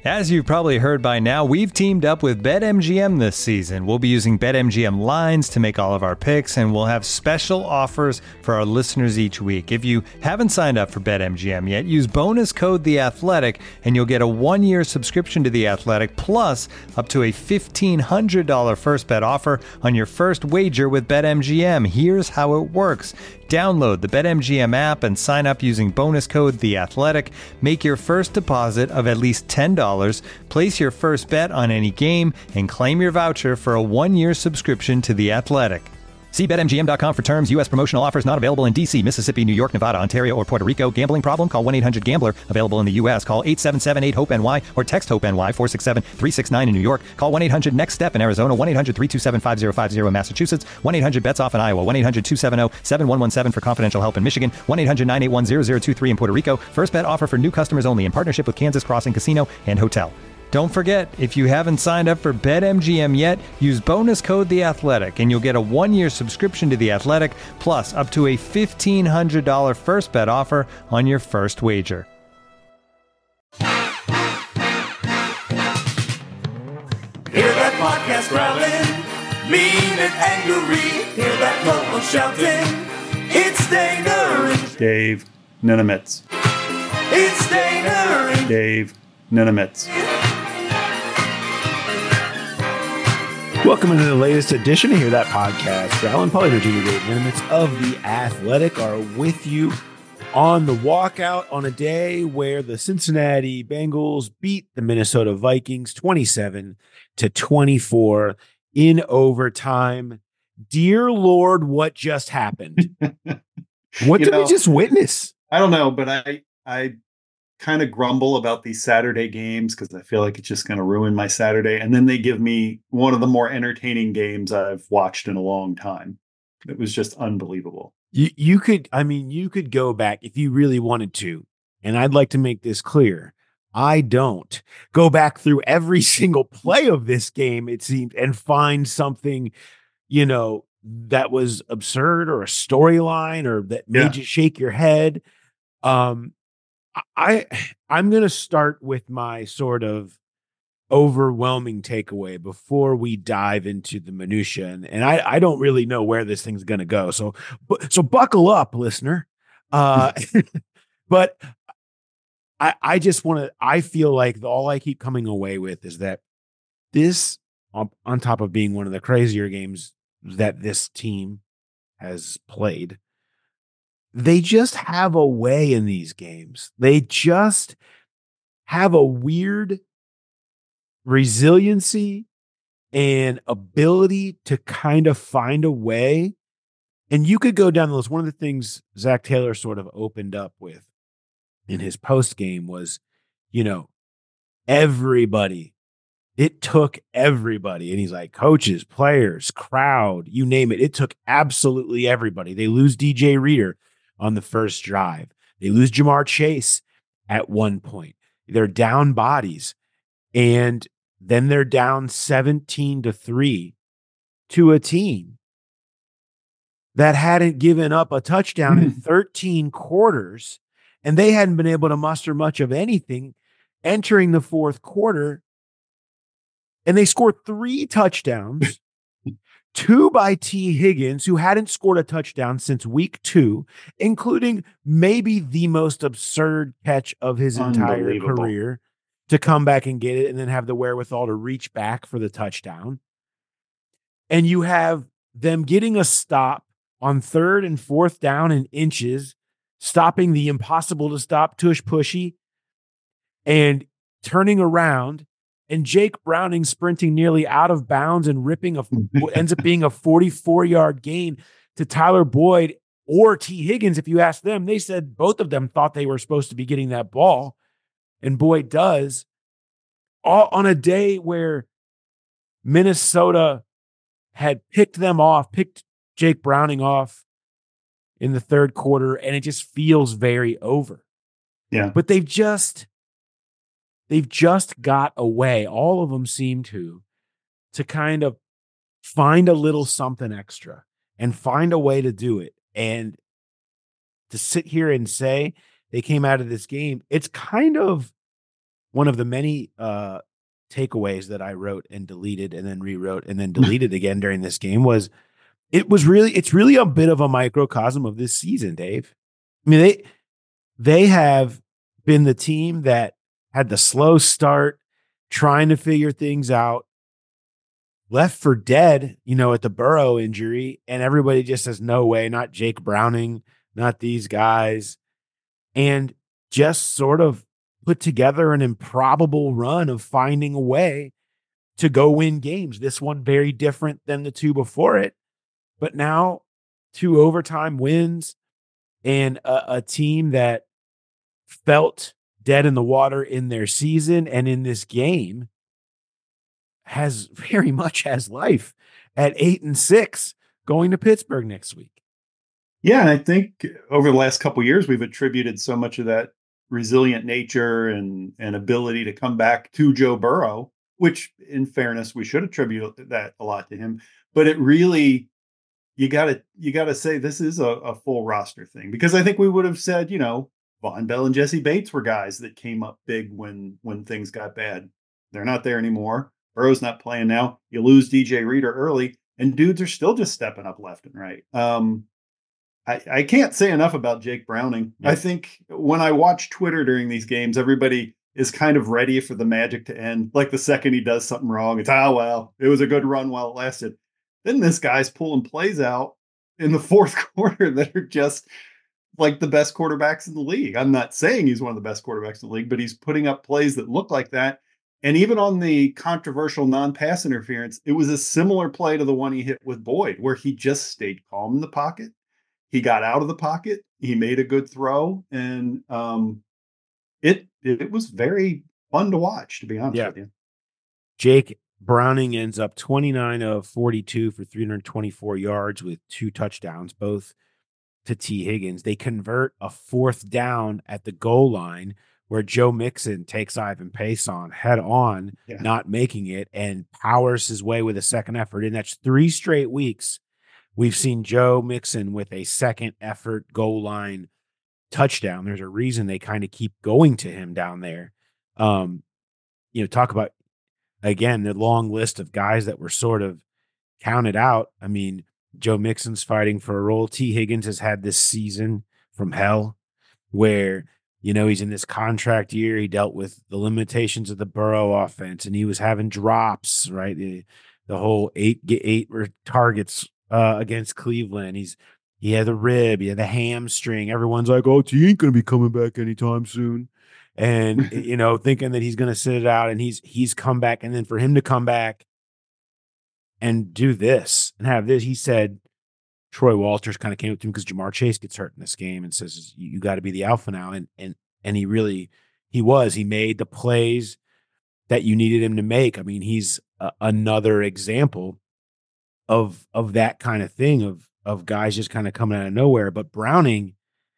As you've probably heard by now, we've teamed up with BetMGM this season. We'll be using BetMGM lines to make all of our picks, and we'll have special offers for our listeners each week. If you haven't signed up for BetMGM yet, use bonus code The Athletic, and you'll get a 1-year subscription to The Athletic, plus up to a $1,500 first bet offer on your first wager with BetMGM. Here's how it works. Download the BetMGM app and sign up using bonus code The Athletic. Make your first deposit of at least $10. Place your first bet on any game and claim your voucher for a 1-year subscription to The Athletic. See BetMGM.com for terms. U.S. promotional offers not available in D.C., Mississippi, New York, Nevada, Ontario, or Puerto Rico. Gambling problem? Call 1-800-GAMBLER. Available in the U.S. Call 877-8-HOPE-NY or text HOPE-NY 467-369 in New York. Call 1-800-NEXT-STEP in Arizona. 1-800-327-5050 in Massachusetts. 1-800-BETS-OFF in Iowa. 1-800-270-7117 for confidential help in Michigan. 1-800-981-0023 in Puerto Rico. First bet offer for new customers only in partnership with Kansas Crossing Casino and Hotel. Don't forget, if you haven't signed up for BetMGM yet, use bonus code The Athletic, and you'll get a 1-year subscription to The Athletic, plus up to a $1,500 first bet offer on your first wager. Hear that podcast growling, mean and angry. Hear that local shouting, it's Dangerous. Dave Ninemitz. It's Dangerous. Dave Ninemitz. Welcome into the latest edition of Hear That Podcast. Alan Pollard, Jr. Dave Ninemitz of The Athletic are with you on the walkout on a day where the Cincinnati Bengals beat the Minnesota Vikings 27-24 in overtime. Dear Lord, what just happened? What did we just witness? I don't know, but I kind of grumble about these Saturday games because I feel like it's just going to ruin my Saturday. And then they give me one of the more entertaining games I've watched in a long time. It was just unbelievable. You could go back if you really wanted to. And I'd like to make this clear. I don't go back through every single play of this game, it seemed, and find something, that was absurd or a storyline or that made you shake your head. I'm going to start with my sort of overwhelming takeaway before we dive into the minutia. And I don't really know where this thing's going to go. So buckle up, listener. But I just want to, I feel like all I keep coming away with is that this, on top of being one of the crazier games that this team has played, they just have a way in these games. They just have a weird resiliency and ability to kind of find a way. And you could go down the list. One of the things Zach Taylor sort of opened up with in his post game was, everybody. It took everybody. And he's like, coaches, players, crowd, you name it. It took absolutely everybody. They lose DJ Reader on the first drive. They lose Jamar Chase at one point. They're down bodies. And then they're down 17-3 to a team that hadn't given up a touchdown in 13 quarters. And they hadn't been able to muster much of anything entering the fourth quarter. And they scored 3 touchdowns. 2 by T. Higgins, who hadn't scored a touchdown since week 2, including maybe the most absurd catch of his entire career, to come back and get it and then have the wherewithal to reach back for the touchdown. And you have them getting a stop on 3rd and 4th down in inches, stopping the impossible to stop tush pushy and turning around. And Jake Browning sprinting nearly out of bounds and ripping ends up being a 44-yard gain to Tyler Boyd or T. Higgins. If you ask them, they said both of them thought they were supposed to be getting that ball. And Boyd does. All on a day where Minnesota had picked Jake Browning off in the 3rd quarter, and it just feels very over. Yeah. But they've just got a way, all of them seem to kind of find a little something extra and find a way to do it. And to sit here and say they came out of this game, it's kind of one of the many takeaways that I wrote and deleted and then rewrote and then deleted again during this game was it's really a bit of a microcosm of this season, Dave. I mean, they have been the team that had the slow start, trying to figure things out, left for dead, at the Burrow injury, and everybody just says, no way, not Jake Browning, not these guys, and just sort of put together an improbable run of finding a way to go win games. This one very different than the two before it, but now 2 overtime wins and a team that felt dead in the water in their season and in this game has very much has life at 8-6 going to Pittsburgh next week. Yeah, and I think over the last couple of years, we've attributed so much of that resilient nature and ability to come back to Joe Burrow, which in fairness, we should attribute that a lot to him. But it really, you gotta say this is a full roster thing, because I think we would have said, Von Bell and Jesse Bates were guys that came up big when things got bad. They're not there anymore. Burrow's not playing now. You lose DJ Reader early, and dudes are still just stepping up left and right. I can't say enough about Jake Browning. Yeah. I think when I watch Twitter during these games, everybody is kind of ready for the magic to end. Like the second he does something wrong, it's, well, it was a good run while it lasted. Then this guy's pulling plays out in the fourth quarter that are just like the best quarterbacks in the league. I'm not saying he's one of the best quarterbacks in the league, but he's putting up plays that look like that. And even on the controversial non-pass interference, it was a similar play to the one he hit with Boyd, where he just stayed calm in the pocket. He got out of the pocket. He made a good throw. And it was very fun to watch, to be honest with you. Jake Browning ends up 29 of 42 for 324 yards with 2 touchdowns, both to T. Higgins. They convert a 4th down at the goal line where Joe Mixon takes Ivan Pace on head on, not making it, and powers his way with a second effort. And that's 3 straight weeks we've seen Joe Mixon with a second effort goal line touchdown. There's a reason they kind of keep going to him down there. Talk about, again, the long list of guys that were sort of counted out. I mean, Joe Mixon's fighting for a role. T. Higgins has had this season from hell where, he's in this contract year. He dealt with the limitations of the Burrow offense, and he was having drops, right? The whole 8 targets against Cleveland. He had the rib, he had the hamstring. Everyone's like, oh, T ain't going to be coming back anytime soon. And, thinking that he's going to sit it out, and he's come back. And then for him to come back and do this and have this, he said, Troy Walters kind of came up to him because Jamar Chase gets hurt in this game and says, you got to be the alpha now. And he made the plays that you needed him to make. I mean, he's another example of that kind of thing of guys just kind of coming out of nowhere. But Browning,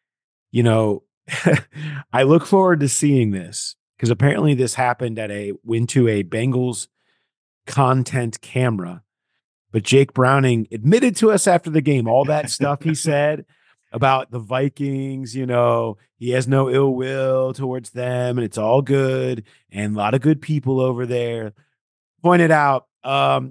I look forward to seeing this because apparently this happened went to a Bengals content camera. But Jake Browning admitted to us after the game, all that stuff he said about the Vikings, he has no ill will towards them and it's all good. And a lot of good people over there. Pointed out, I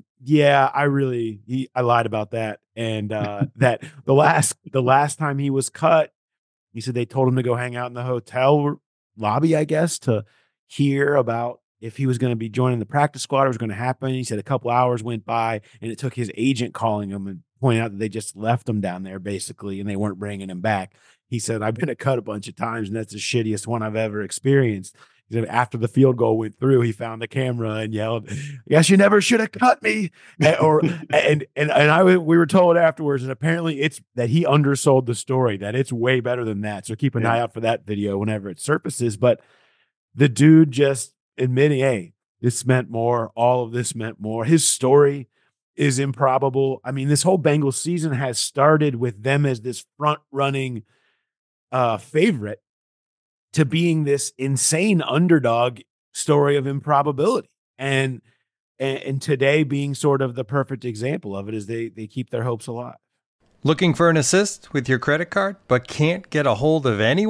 lied about that. And that the last time he was cut, he said they told him to go hang out in the hotel lobby, I guess, to hear about if he was going to be joining the practice squad or was going to happen. He said a couple hours went by and it took his agent calling him and pointing out that they just left him down there basically and they weren't bringing him back. He said, I've been cut a bunch of times and that's the shittiest one I've ever experienced. He said after the field goal went through, he found the camera and yelled, I guess you never should have cut me. We were told afterwards, and apparently it's that he undersold the story, that it's way better than that. So keep an eye out for that video whenever it surfaces. But the dude just admitting, hey, this meant more. All of this meant more. His story is improbable. I mean, this whole Bengals season has started with them as this front-running favorite to being this insane underdog story of improbability. And today being sort of the perfect example of it as they keep their hopes alive. Looking for an assist with your credit card, but can't get a hold of anyone?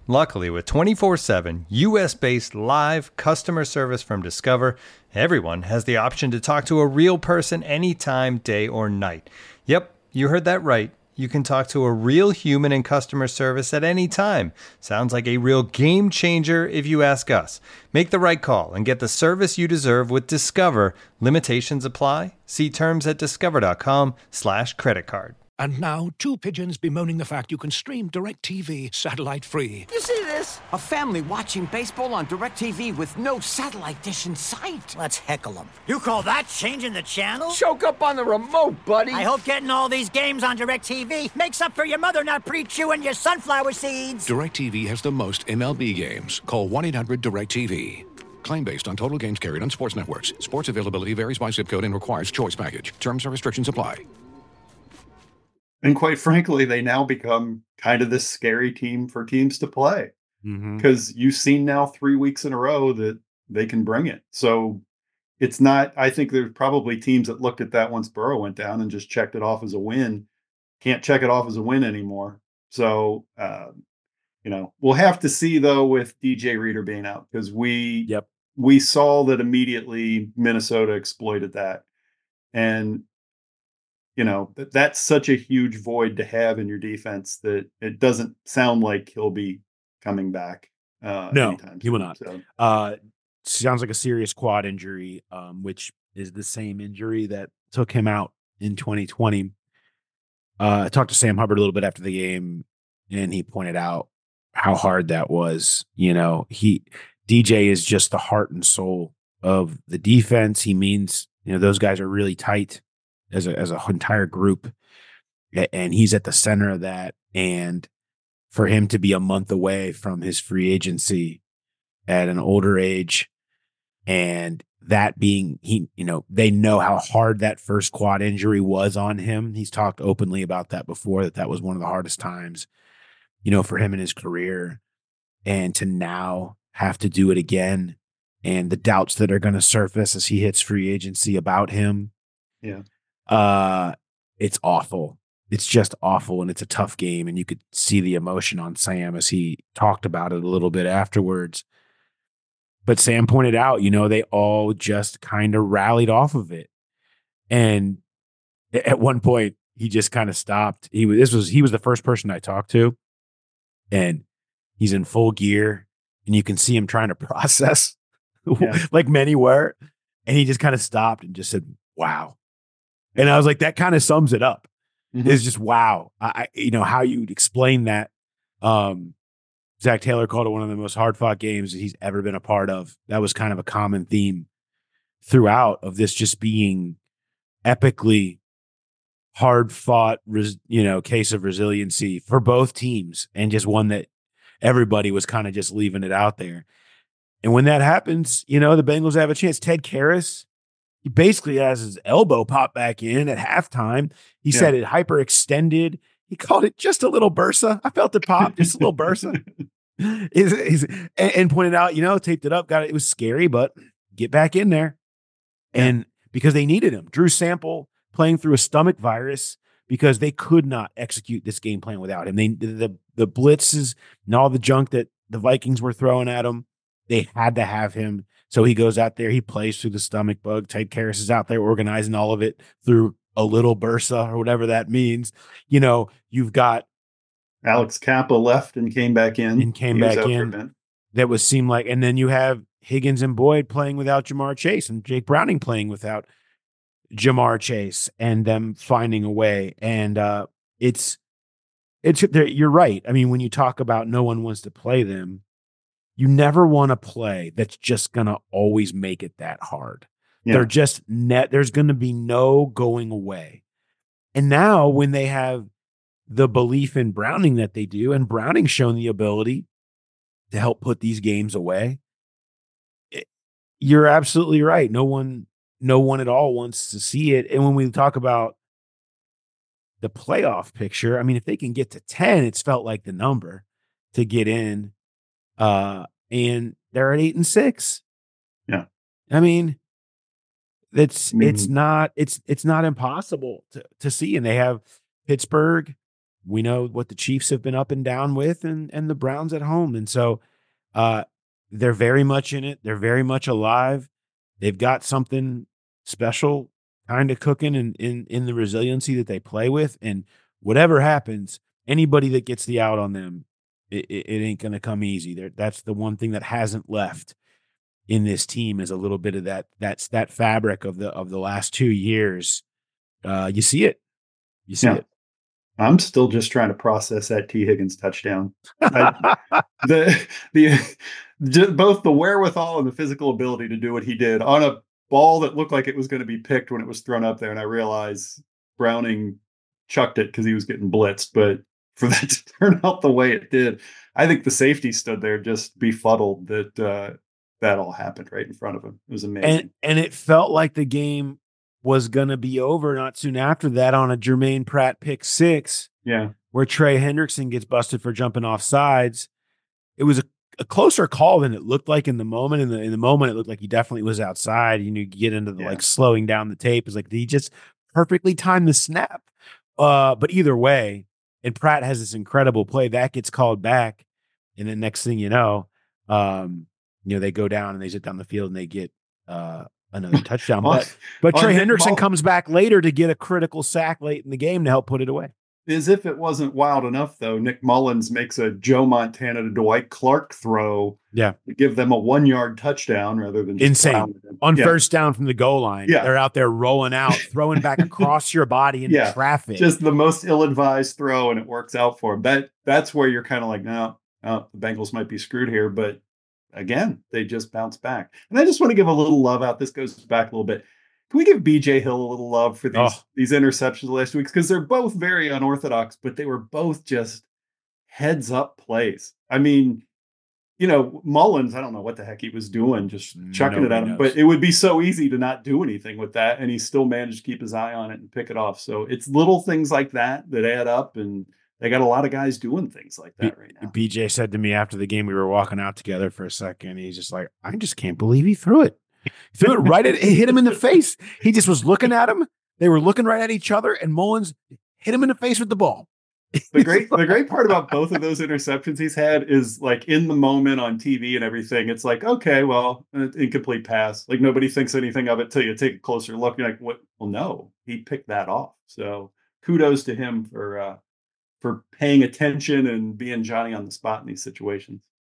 Luckily, with 24/7 US-based live customer service from Discover, everyone has the option to talk to a real person anytime, day or night. Yep, you heard that right. You can talk to a real human in customer service at any time. Sounds like a real game changer if you ask us. Make the right call and get the service you deserve with Discover. Limitations apply. See terms at discover.com/creditcard. And now, two pigeons bemoaning the fact you can stream DirecTV satellite-free. You see this? A family watching baseball on DirecTV with no satellite dish in sight. Let's heckle them. You call that changing the channel? Choke up on the remote, buddy. I hope getting all these games on DirecTV makes up for your mother not pre-chewing your sunflower seeds. DirecTV has the most MLB games. Call 1-800-DirecTV. Claim based on total games carried on sports networks. Sports availability varies by zip code and requires choice package. Terms and restrictions apply. And quite frankly, they now become kind of this scary team for teams to play, because you've seen now 3 weeks in a row that they can bring it. So it's not, I think there's probably teams that looked at that once Burrow went down and just checked it off as a win. Can't check it off as a win anymore. So, we'll have to see though with DJ Reader being out, because we saw that immediately Minnesota exploited that. And that's such a huge void to have in your defense that it doesn't sound like he'll be coming back. No, he will not. So. Sounds like a serious quad injury, which is the same injury that took him out in 2020. I talked to Sam Hubbard a little bit after the game, and he pointed out how hard that was. DJ is just the heart and soul of the defense. He means, those guys are really tight as a entire group, and he's at the center of that. And for him to be a month away from his free agency at an older age, and that being, they know how hard that first quad injury was on him. He's talked openly about that before, that was one of the hardest times, for him in his career, and to now have to do it again, and the doubts that are going to surface as he hits free agency about him. Yeah. It's awful. It's just awful. And it's a tough game. And you could see the emotion on Sam as he talked about it a little bit afterwards. But Sam pointed out, they all just kind of rallied off of it. And at one point he just kind of stopped. He was the first person I talked to, and he's in full gear, and you can see him trying to process like many were. And he just kind of stopped and just said, wow. And I was like, that kind of sums it up. It's just, wow. How you'd explain that. Zach Taylor called it one of the most hard-fought games that he's ever been a part of. That was kind of a common theme throughout of this just being epically hard-fought, case of resiliency for both teams, and just one that everybody was kind of just leaving it out there. And when that happens, the Bengals have a chance. Ted Karras, he basically has his elbow pop back in at halftime. He said it hyperextended. He called it just a little bursa. I felt it pop, just a little bursa. And pointed out, taped it up, got it. It was scary, but get back in there. And because they needed him. Drew Sample playing through a stomach virus because they could not execute this game plan without him. The blitzes and all the junk that the Vikings were throwing at him, they had to have him. So he goes out there, he plays through the stomach bug. Ted Karras is out there organizing all of it through a little bursa or whatever that means. You've got Alex Kappa left and came back in. That was seemed like, and then you have Higgins and Boyd playing without Jamar Chase, and Jake Browning playing without Jamar Chase, and them finding a way. And you're right. I mean, when you talk about no one wants to play them, you never want to play that's just going to always make it that hard. Yeah. They're just there's going to be no going away. And now when they have the belief in Browning that they do, and Browning's shown the ability to help put these games away, you're absolutely right. No one at all wants to see it. And when we talk about the playoff picture, I mean, if they can get to 10, it's felt like the number to get in. And they're at 8-6. Yeah. I mean, it's not impossible to see. And they have Pittsburgh we know what the Chiefs have been up and down with, and the Browns at home. And so they're very much in it. They're very much alive. They've got something special kind of cooking in the resiliency that they play with. And whatever happens, anybody that gets the out on them, it ain't going to come easy. That's the one thing that hasn't left in this team, is a little bit of that fabric of the last 2 years. You see it. You see it. I'm still just trying to process that T. Higgins touchdown. Both the wherewithal and the physical ability to do what he did on a ball that looked like it was going to be picked when it was thrown up there. And I realized Browning chucked it because he was getting blitzed, but for that to turn out the way it did, I think the safety stood there just befuddled that that all happened right in front of him. It was amazing. And it felt like the game was going to be over not soon after that on a Jermaine Pratt pick 6. Yeah. Where Trey Hendrickson gets busted for jumping off sides. It was a closer call than it looked like in the moment. In the moment, it looked like he definitely was outside. You get into the like slowing down the tape. It's like he just perfectly timed the snap. But either way, and Pratt has this incredible play that gets called back, and then next thing you know, they go down and they zip down the field and they get another touchdown. But Trey Hendrickson comes back later to get a critical sack late in the game to help put it away. As if it wasn't wild enough, though, Nick Mullins makes a Joe Montana to Dwight Clark throw to give them a 1-yard touchdown rather than just insane on first down from the goal line. Yeah. They're out there rolling out, throwing back across your body into traffic. Just the most ill-advised throw, and it works out for them. That's where you're kind of like, no, the Bengals might be screwed here, but again, they just bounce back. And I just want to give a little love out. This goes back a little bit. Can we give BJ Hill a little love for these interceptions the last 2 weeks? Because they're both very unorthodox, but they were both just heads up plays. I mean, Mullins, I don't know what the heck he was doing, just chucking it at him, but it would be so easy to not do anything with that. And he still managed to keep his eye on it and pick it off. So it's little things like that add up, and they got a lot of guys doing things like that right now. BJ said to me after the game, we were walking out together for a second. He's just like, I just can't believe he threw it. He threw it right at, it hit him in the face. He just was looking at him. They were looking right at each other, and Mullins hit him in the face with the ball. The great part about both of those interceptions he's had is like in the moment on TV and everything. It's like, okay, well, incomplete pass. Like nobody thinks anything of it till you take a closer look. You're like, what? Well, no, he picked that off. So kudos to him for paying attention and being Johnny on the spot in these situations.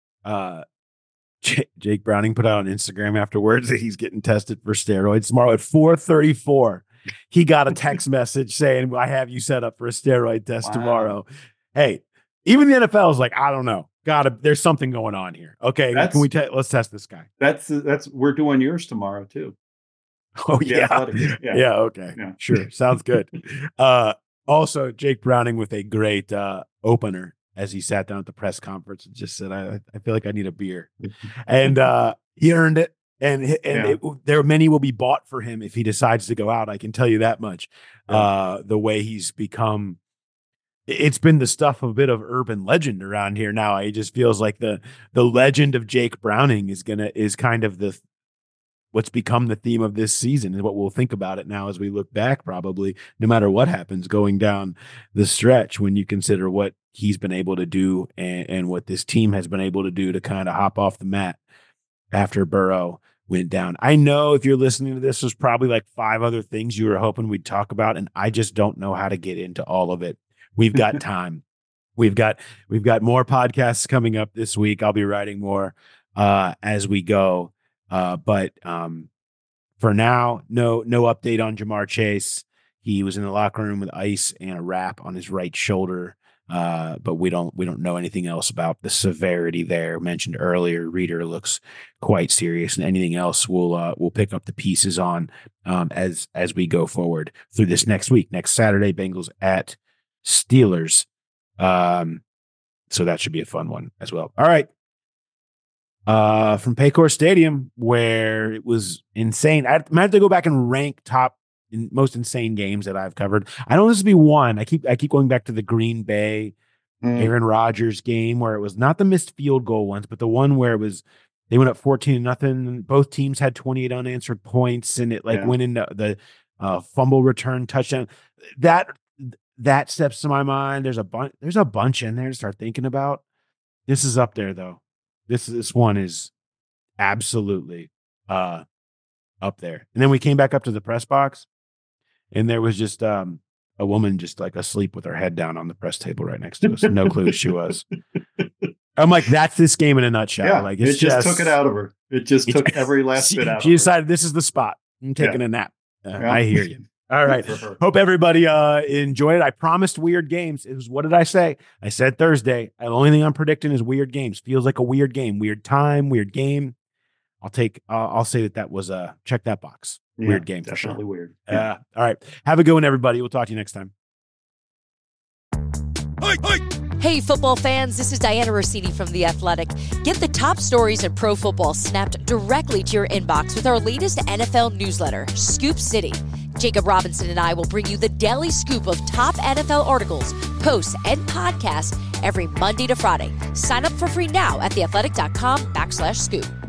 Jake Browning put out on Instagram afterwards that he's getting tested for steroids tomorrow at 4:34. He got a text message saying, I have you set up for a steroid test tomorrow. Hey, even the NFL is like, I don't know. There's something going on here. Okay, let's test this guy. That's we're doing yours tomorrow too. Oh yeah. Okay. Yeah. Sure. Sounds good. Also, Jake Browning with a great opener as he sat down at the press conference and just said, I feel like I need a beer. And he earned it. And there many will be bought for him if he decides to go out. I can tell you that much. The way he's become, it's been the stuff of a bit of urban legend around here now. It just feels like the legend of Jake Browning is kind of what's become the theme of this season, and what we'll think about it now as we look back, probably no matter what happens going down the stretch, when you consider what he's been able to do and what this team has been able to do to kind of hop off the mat after Burrow went down. I know if you're listening to this, there's probably like 5 other things you were hoping we'd talk about, and I just don't know how to get into all of it. We've got time. We've got more podcasts coming up this week. I'll be writing more as we go. But for now, no update on Ja'Marr Chase. He was in the locker room with ice and a wrap on his right shoulder. But we don't know anything else about the severity there. Mentioned earlier, Reader looks quite serious, and anything else we'll pick up the pieces on as we go forward through this next week. Next Saturday, Bengals at Steelers. So that should be a fun one as well. All right. From Paycor Stadium, where it was insane. I might have to go back and rank top in most insane games that I've covered. I don't want this to be one. I keep going back to the Green Bay Aaron Rodgers game, where it was not the missed field goal ones, but the one where they went up 14-0. Both teams had 28 unanswered points, and it went into the fumble return touchdown. that steps to my mind. There's a bunch in there to start thinking about. This is up there though. This one is absolutely up there. And then we came back up to the press box, and there was just a woman just like asleep with her head down on the press table right next to us. No clue who she was. I'm like, that's this game in a nutshell. Yeah, like it just took it out of her. It just took every last bit out. She decided this is the spot. I'm taking a nap. I hear you. All right. Hope everybody enjoyed it. I promised weird games. It was, what did I say? I said Thursday. The only thing I'm predicting is weird games. Feels like a weird game. Weird time, weird game. I'll say that was check that box. Weird game. Definitely for sure. weird. All right. Have a good one, everybody. We'll talk to you next time. Hey, football fans, this is Diana Rossini from The Athletic. Get the top stories in pro football snapped directly to your inbox with our latest NFL newsletter, Scoop City. Jacob Robinson and I will bring you the daily scoop of top NFL articles, posts, and podcasts every Monday to Friday. Sign up for free now at theathletic.com/scoop.